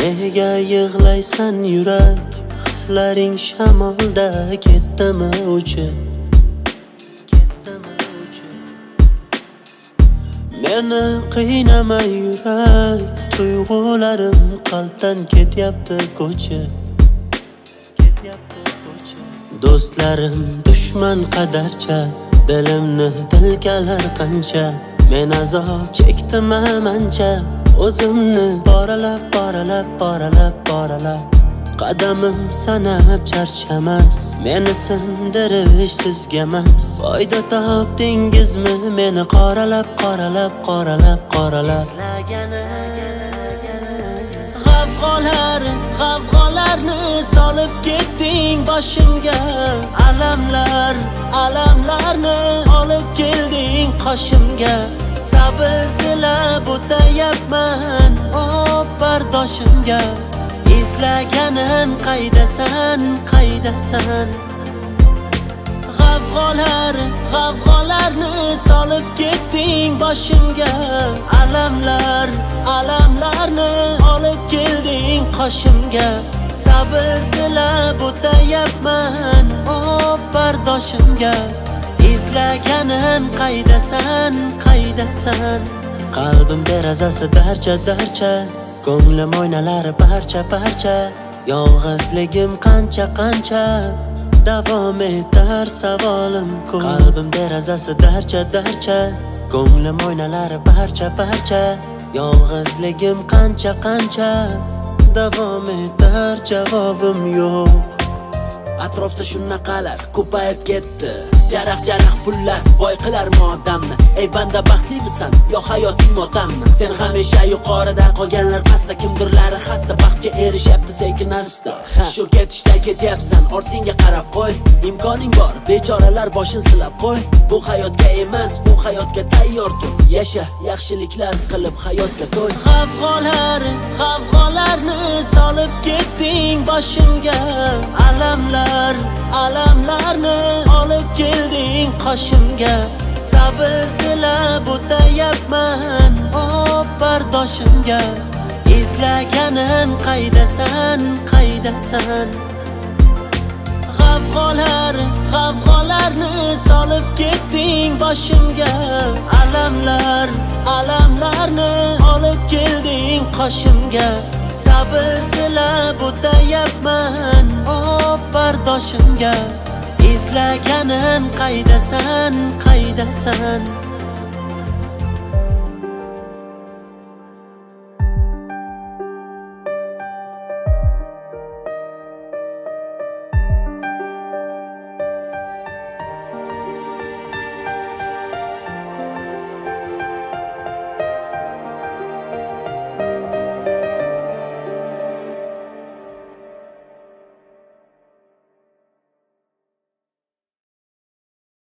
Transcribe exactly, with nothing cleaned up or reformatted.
Nega yig'laysan yurak, hislaring shamolda ketdimi uchib? Meni qiynama yurak, tuyg'ularim qalbdan ketyapti ko'chib. Do'stlarim dushman qadarcha, dilimni dilkalar qancha. Men azob chekdim amancha, o'zimni boralab, boralab, boralab, boralab. Qadamim sanab charchamas, meni sindirish sizga emas. Foyda topdingizmi meni qoralab, qoralab, qoralab, qoralab. G'avg'olar, g'avg'olarni solib ketding boshimga. Alamlar, alamlarni olib kelding qoshimga. Sabr tilab o'tayapman, o bardoshimga. Izlaganim qaydasan, qaydasan? G'avg'olar, g'avg'olarni solib ketding boshimga. Alamlar, alamlarni olib kelding qoshimga. Sabr tilab o'tayapman, o bardoshimga. Izlaganim qaydasan, qaydasan? Qalbim derazasi darcha, darcha. Ko'nglim oynalari parcha, parcha. Yolg'izligim qancha, qancha davom etar savolim ko'p. Qalbim derazasi darcha, darcha. Ko'nglim oynalari parcha, parcha. Yolg'izligim qancha, qancha davom etar javobim yo'q. Atrofda shunaqalar ko'payib ketdi. Jaraq jaraq pullar boy qilarmi odamni? Ey banda baxtlimisan yo hayoting motammi? Sen hamisha yuqorida, qolganlar pastda. Kimdirlari xasta, baxtga erishyapti sekin asta. Shu ketishda ketyapsan, ortingga qarab qo'y. Imkoning bor, bechoralar boshin silab qo'y. Bu hayotga emas, u hayotga tayyor tur. Yasha, yaxshiliklar qilib hayotga to'y. G'avg'olar, g'avg'olarni solib ketding boshimga. Alamlar, alamlarni olib kelding qoshimga. Sabr tilab o'tayapman, o bardoshimga. Izlaganim qaydasan, qaydasan? G'avg'olar, g'avg'olarni solib ketding boshimga. Alamlar, alamlarni olib kelding qoshimga. Sabr tilab o'tayapman, o bardoshimga. Izlaganim qaydasan, qaydasan?